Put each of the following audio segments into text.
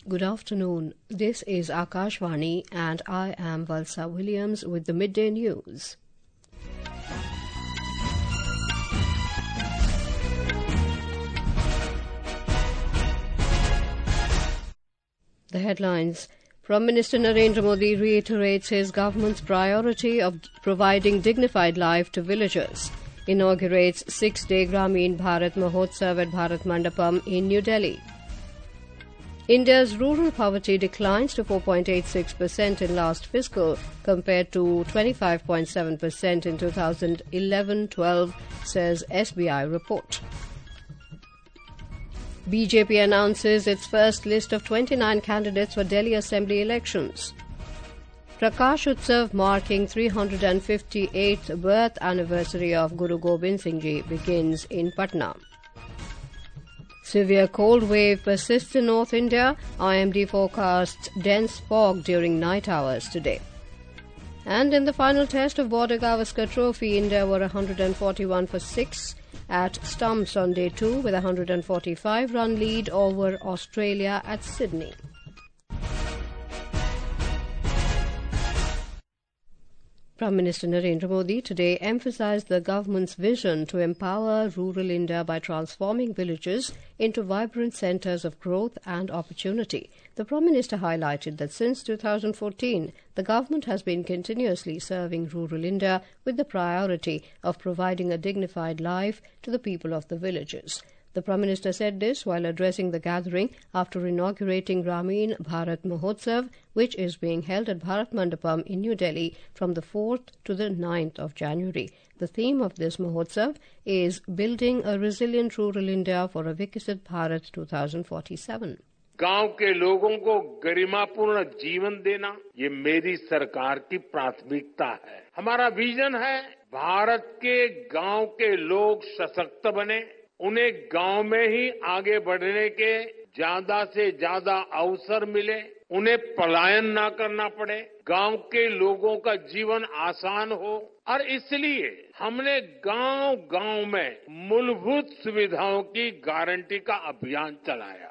Good afternoon. This is Akashvani and I am Valsa Williams with the Midday News. The headlines. Prime Minister Narendra Modi reiterates his government's priority of providing dignified life to villagers. Inaugurates 6-day Grameen Bharat Mahotsav at Bharat Mandapam in New Delhi. India's rural poverty declines to 4.86% in last fiscal compared to 25.7% in 2011-12, says SBI report. BJP announces its first list of 29 candidates for Delhi Assembly elections. Prakash Utsav marking 358th birth anniversary of Guru Gobind Singh Ji begins in Patna. Severe cold wave persists in North India. IMD forecasts dense fog during night hours today. And in the final test of Border Gavaskar Trophy, India were 141 for 6 at stumps on day 2 with a 145-run lead over Australia at Sydney. Prime Minister Narendra Modi today emphasized the government's vision to empower rural India by transforming villages into vibrant centres of growth and opportunity. The Prime Minister highlighted that since 2014, the government has been continuously serving rural India with the priority of providing a dignified life to the people of the villages. The Prime Minister said this while addressing the gathering after inaugurating Grameen Bharat Mahotsav, which is being held at Bharat Mandapam in New Delhi from the 4th to the 9th of January. The theme of this Mahotsav is Building a Resilient Rural India for a Viksit Bharat 2047. गांव के लोगों को गरिमापूर्ण जीवन देना ये मेरी सरकार की प्राथमिकता है। हमारा विजन है भारत के गांव के लोग सशक्त बने, उन्हें गांव में ही आगे बढ़ने के ज्यादा से ज्यादा अवसर मिले, उन्हें पलायन ना करना पड़े, गांव के लोगों का जीवन आसान हो और इसलिए हमने गांव-गांव में मूलभूत सुविधाओं की गारंटी का अभियान चलाया।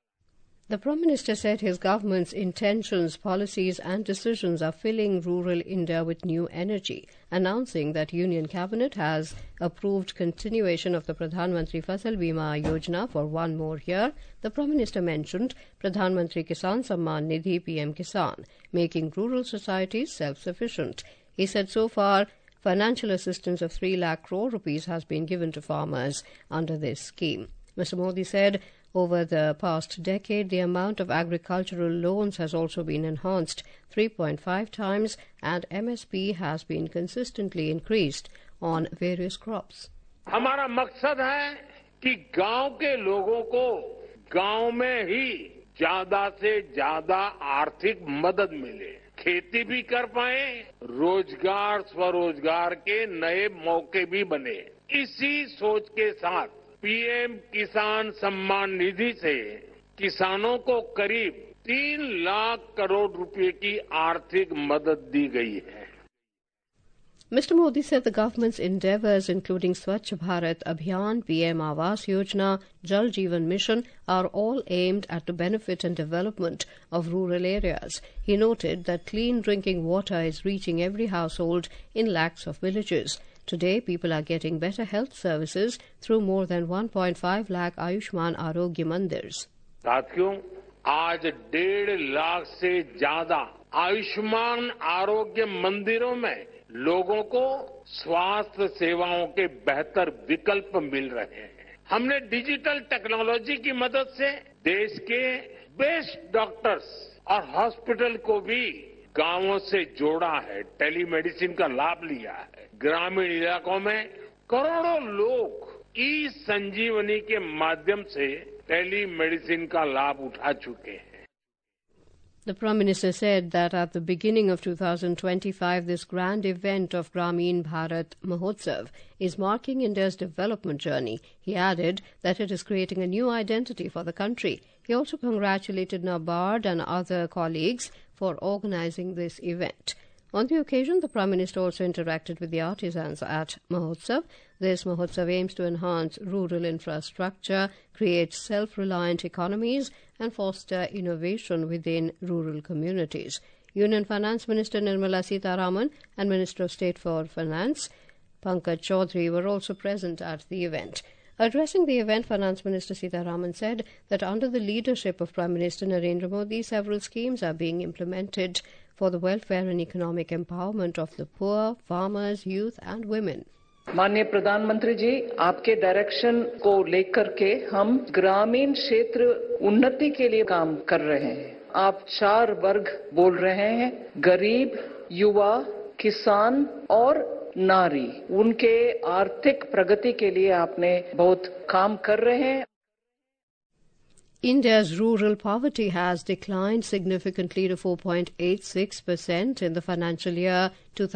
The Prime Minister said his government's intentions, policies and decisions are filling rural India with new energy, announcing that Union Cabinet has approved continuation of the Pradhan Mantri Fasal Bima Yojana for one more year. The Prime Minister mentioned Pradhan Mantri Kisan Samman Nidhi PM Kisan, making rural societies self-sufficient. He said so far financial assistance of 3 lakh crore rupees has been given to farmers under this scheme. Mr. Modi said over the past decade, the amount of agricultural loans has also been enhanced 3.5 times and MSP has been consistently increased on various crops. हमारा मकसद है कि गांव के लोगों को गांव में ही ज्यादा से ज्यादा आर्थिक मदद मिले, खेती भी कर पाए, रोजगार स्वरोजगार के नए मौके भी बने। इसी सोच के साथ पीएम किसान सम्मान निधि से किसानों को करीब 3 लाख करोड़ रुपए की आर्थिक मदद दी गई है। Mr. Modi said the government's endeavours, including Swachh Bharat Abhiyan, PM Awas Yojana, Jal Jeevan Mission, are all aimed at the benefit and development of rural areas. He noted that clean drinking water is reaching every household in lakhs of villages. Today, people are getting better health services through more than 1.5 lakh Ayushman Arogya Mandirs. साथियों, आज 1.5 लाख से ज्यादा आयुष्मान आरोग्य मंदिरों में लोगों को स्वास्थ्य सेवाओं के बेहतर विकल्प मिल रहे हैं। हमने डिजिटल टेक्नोलॉजी की मदद से देश के बेस्ट डॉक्टर्स और हॉस्पिटल को भी गांवों से जोड़ा है, टेलीमेडिसिन का लाभ लिया है। ग्रामीण इलाकों में करोड़ों लोग ई संजीवनी के माध्यम से टेलीमेडिसिन का लाभ उठा चुके हैं। The Prime Minister said that at the beginning of 2025, this grand event of Grameen Bharat Mahotsav is marking India's development journey. He added that it is creating a new identity for the country. He also congratulated NABARD and other colleagues for organizing this event. On the occasion, the Prime Minister also interacted with the artisans at Mahotsav. This Mahotsav aims to enhance rural infrastructure, create self-reliant economies, and foster innovation within rural communities. Union Finance Minister Nirmala Sitharaman and Minister of State for Finance Pankaj Chaudhary were also present at the event. Addressing the event, Finance Minister Sitharaman said that under the leadership of Prime Minister Narendra Modi, several schemes are being implemented for the welfare and economic empowerment of the poor, farmers, youth and women. माननीय प्रधानमंत्री जी, आपके direction को लेकर के हम ग्रामीण क्षेत्र उन्नति के लिए काम कर रहे हैं। आप 4 वर्ग बोल रहे हैं, गरीब, युवा, किसान और नारी। उनके आर्थिक प्रगति के लिए आपने बहुत काम कर रहे हैं। India's rural poverty has declined significantly to 4.86% in the financial year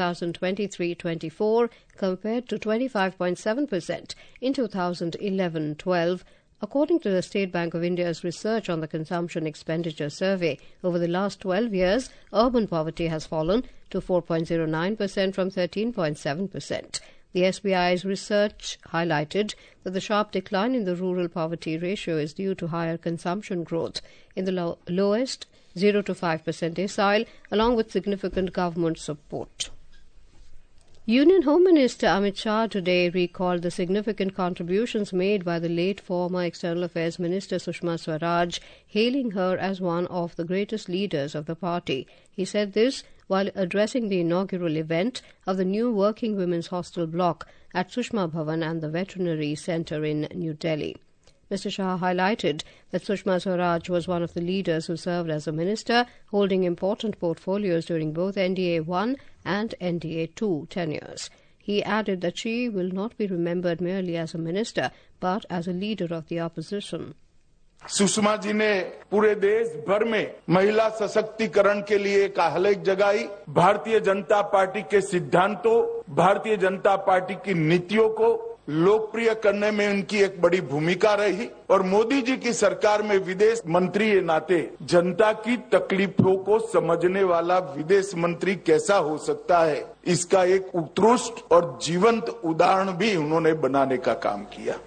2023-24 compared to 25.7% in 2011-12, according to the State Bank of India's research on the Consumption Expenditure Survey. Over the last 12 years, urban poverty has fallen to 4.09% from 13.7%. The SBI's research highlighted that the sharp decline in the rural poverty ratio is due to higher consumption growth in the lowest 0 to 5% decile, along with significant government support. Union Home Minister Amit Shah today recalled the significant contributions made by the late former External Affairs Minister Sushma Swaraj, hailing her as one of the greatest leaders of the party. He said this while addressing the inaugural event of the new Working Women's Hostel block at Sushma Bhavan and the Veterinary Centre in New Delhi. Mr. Shah highlighted that Sushma Swaraj was one of the leaders who served as a minister, holding important portfolios during both NDA 1 and NDA 2 tenures. He added that she will not be remembered merely as a minister, but as a leader of the opposition. Sushma ji ने पूरे देश भर में महिला सशक्तिकरण के लिए एक आहलेख जगाई। भारतीय जनता पार्टी के सिद्धांतों, भारतीय जनता पार्टी की नीतियों को लोकप्रिय करने में उनकी एक बड़ी भूमिका रही और मोदी जी की सरकार में विदेश मंत्री के नाते जनता की तकलीफों को समझने वाला विदेश मंत्री कैसा हो सकता है, इसका एक उत्कृष्ट और जीवंत उदाहरण भी उन्होंने बनाने का काम किया।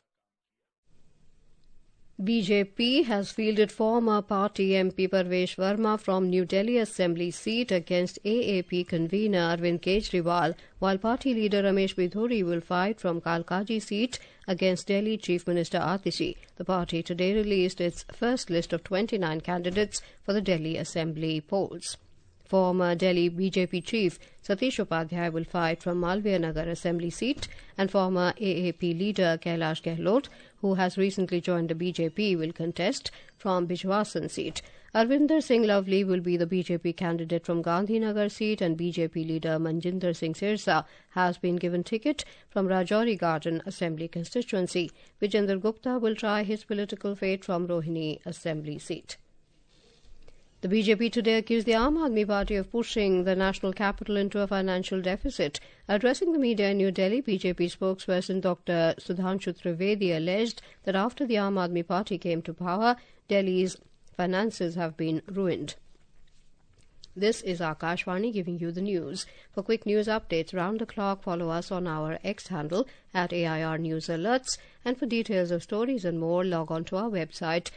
BJP has fielded former party MP Parvesh Verma from New Delhi Assembly seat against AAP convener Arvind Kejriwal, while party leader Ramesh Bidhuri will fight from Kalkaji seat against Delhi Chief Minister Atishi. The party today released its first list of 29 candidates for the Delhi Assembly polls. Former Delhi BJP chief Satish Upadhyay will fight from Malviya Nagar Assembly seat, and former AAP leader Kailash Gehlot, who has recently joined the BJP, will contest from Bijwasan seat. Arvinder Singh Lovely will be the BJP candidate from Gandhinagar seat, and BJP leader Manjinder Singh Sirsa has been given ticket from Rajouri Garden Assembly constituency. Vijender Gupta will try his political fate from Rohini Assembly seat. The BJP today accused the Aam Aadmi Party of pushing the national capital into a financial deficit. Addressing the media in New Delhi, BJP spokesperson Dr. Sudhanshu Trivedi alleged that after the Aam Aadmi Party came to power, Delhi's finances have been ruined. This is Akashvani giving you the news. For quick news updates round the clock, follow us on our X handle at AIR News Alerts. And for details of stories and more, log on to our website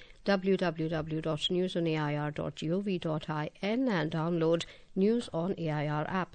www.newsonair.gov.in and download News on AIR app.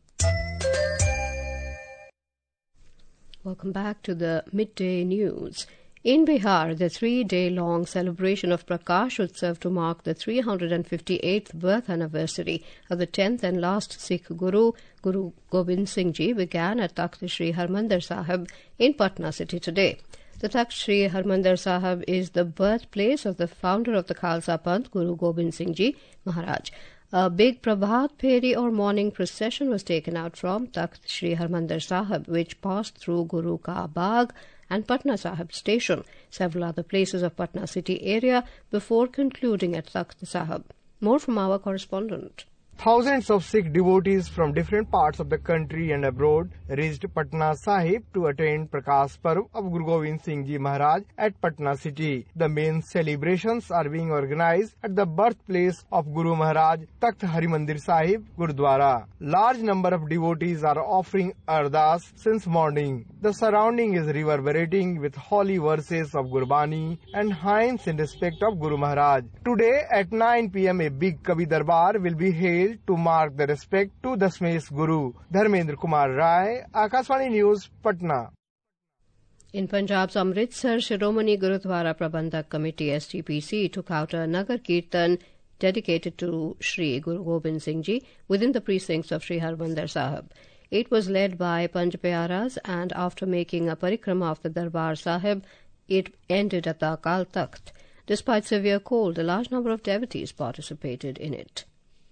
Welcome back to the midday news. In Bihar, the 3-day-long celebration of Prakash Utsav to mark the 358th birth anniversary of the 10th and last Sikh Guru, Guru Gobind Singh Ji, began at Takht Shri Harmandir Sahib in Patna city today. The Takht Shri Harmandir Sahib is the birthplace of the founder of the Khalsa Panth, Guru Gobind Singh Ji Maharaj. A big Prabhat Pheri or morning procession was taken out from Takht Shri Harmandir Sahib, which passed through Guru Ka Bagh and Patna Sahib station, several other places of Patna city area, before concluding at Takht Sahib. More from our correspondent. Thousands of Sikh devotees from different parts of the country and abroad reached Patna Sahib to attend Prakash Parv of Guru Gobind Singh Ji Maharaj at Patna city. The main celebrations are being organized at the birthplace of Guru Maharaj, Takht Harimandir Sahib, Gurudwara. Large number of devotees are offering ardas since morning. The surrounding is reverberating with holy verses of Gurbani and hymns in respect of Guru Maharaj. Today at 9 p.m. a big Kavi Darbar will be held to mark the respect to Dasmes Guru. Dharmendra Kumar Rai, Akashvani News, Patna. In Punjab's Amritsar, Shiromani Gurudwara Prabandhak Committee SGPC took out a Nagar Kirtan dedicated to Shri Guru Gobind Singh Ji within the precincts of Shri Harmandir Sahib. It was led by Panj Pyaras, and after making a parikrama of the Darbar Sahib, it ended at the Akal Takht. Despite severe cold, a large number of devotees participated in it.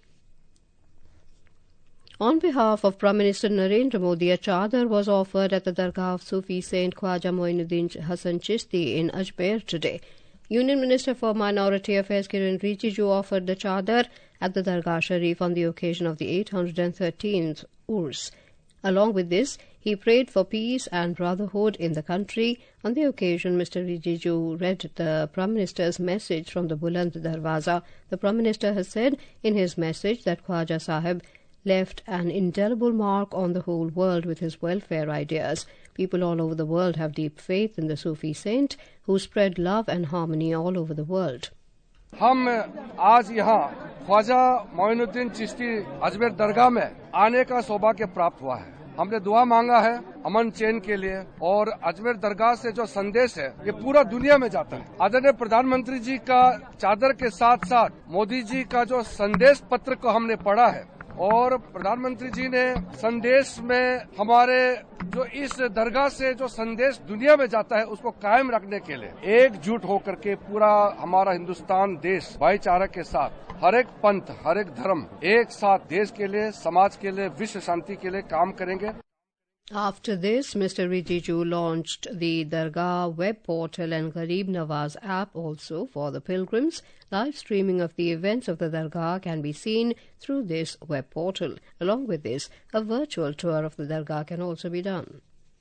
On behalf of Prime Minister Narendra Modi, a chadar was offered at the Dargah of Sufi Saint Khwaja Moinuddin Hasan Chishti in Ajmer today. Union Minister for Minority Affairs Kiran Rijiju offered the chadar at the Dargah Sharif on the occasion of the 813th Urs. Along with this, he prayed for peace and brotherhood in the country. On the occasion, Mr. Rijiju read the Prime Minister's message from the Buland Darwaza. The Prime Minister has said in his message that Khwaja Sahib left an indelible mark on the whole world with his welfare ideas. People all over the world have deep faith in the Sufi saint who spread love and harmony all over the world. हम आज यहाँ ख्वाजा मोइनुद्दीन चिश्ती अजमेर दरगाह में आने का सौभाग्य प्राप्त हुआ है। हमने दुआ मांगा है अमन चैन के लिए, और अजमेर दरगाह से जो संदेश है ये पूरा दुनिया में जाता है। आदरणीय प्रधानमंत्री जी का चादर के साथ साथ मोदी जी का जो संदेश पत्र को हमने पढ़ा है, और प्रधानमंत्री जी ने संदेश में हमारे जो इस दरगाह से जो संदेश दुनिया में जाता है उसको कायम रखने के लिए एकजुट होकर के पूरा हमारा हिंदुस्तान देश भाईचारा के साथ हर एक पंथ हर एक धर्म एक साथ देश के लिए, समाज के लिए, विश्व शांति के लिए काम करेंगे। After this, Mr. Rijiju launched the Dargah web portal and Garib Nawaz app also for the pilgrims. Live streaming of the events of the Dargah can be seen through this web portal. Along with this, a virtual tour of the Dargah can also be done.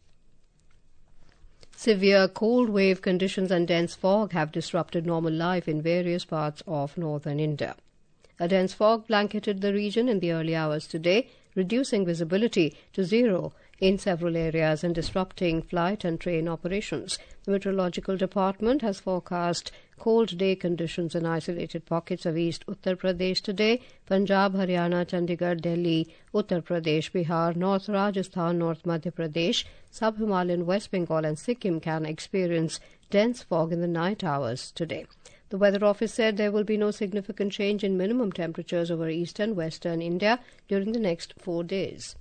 Severe cold wave conditions and dense fog have disrupted normal life in various parts of northern India. A dense fog blanketed the region in the early hours today, reducing visibility to zero in several areas and disrupting flight and train operations. The Meteorological Department has forecast cold day conditions in isolated pockets of East Uttar Pradesh today. Punjab, Haryana, Chandigarh, Delhi, Uttar Pradesh, Bihar, North Rajasthan, North Madhya Pradesh, Sub-Himalayan West Bengal and Sikkim can experience dense fog in the night hours today. The Weather Office said there will be no significant change in minimum temperatures over eastern western India during the next 4 days.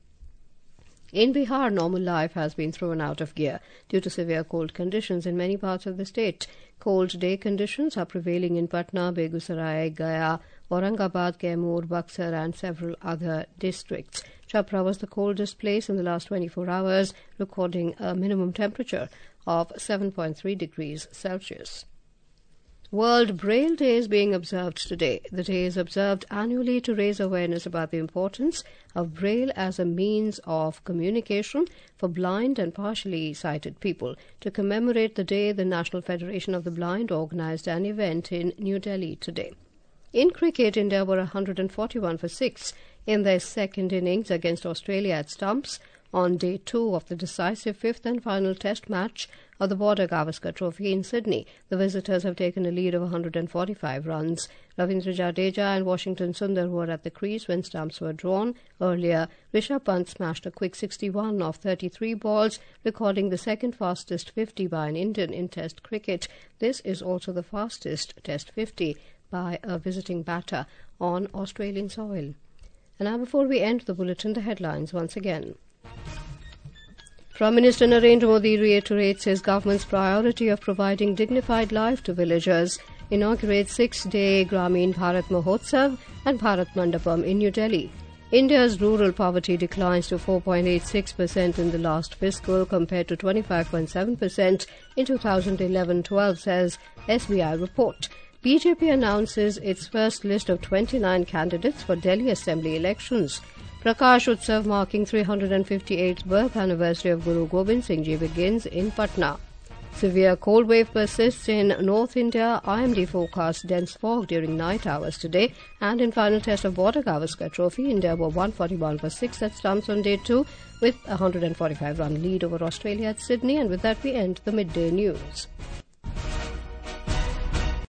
In Bihar, normal life has been thrown out of gear due to severe cold conditions in many parts of the state. Cold day conditions are prevailing in Patna, Begusarai, Gaya, Aurangabad, Kaimur, Buxar and several other districts. Chhapra was the coldest place in the last 24 hours, recording a minimum temperature of 7.3 degrees Celsius. World Braille Day is being observed today. The day is observed annually to raise awareness about the importance of Braille as a means of communication for blind and partially sighted people. To commemorate the day, the National Federation of the Blind organized an event in New Delhi today. In cricket, India were 141 for 6 in their second innings against Australia at Stumps on day 2 of the decisive fifth and final test match of the Border Gavaskar Trophy in Sydney. The visitors have taken a lead of 145 runs. Ravindra Jadeja and Washington Sundar were at the crease when stumps were drawn. Earlier, Rishabh Pant smashed a quick 61 off 33 balls, recording the second fastest 50 by an Indian in Test cricket. This is also the fastest Test 50 by a visiting batter on Australian soil. And now, before we end the bulletin, the headlines once again. Prime Minister Narendra Modi reiterates his government's priority of providing dignified life to villagers, inaugurates 6-day Gramin Bharat Mahotsav and Bharat Mandapam in New Delhi. India's rural poverty declines to 4.86% in the last fiscal compared to 25.7% in 2011-12, says SBI report. BJP announces its first list of 29 candidates for Delhi Assembly elections. Prakash Utsav marking 358th birth anniversary of Guru Gobind Singh Ji begins in Patna. Severe cold wave persists in North India. IMD forecasts dense fog during night hours today. And in final test of Border Gavaskar Trophy, India were 141 for 6 at stumps on day 2 with a 145-run lead over Australia at Sydney. And with that, we end the midday news.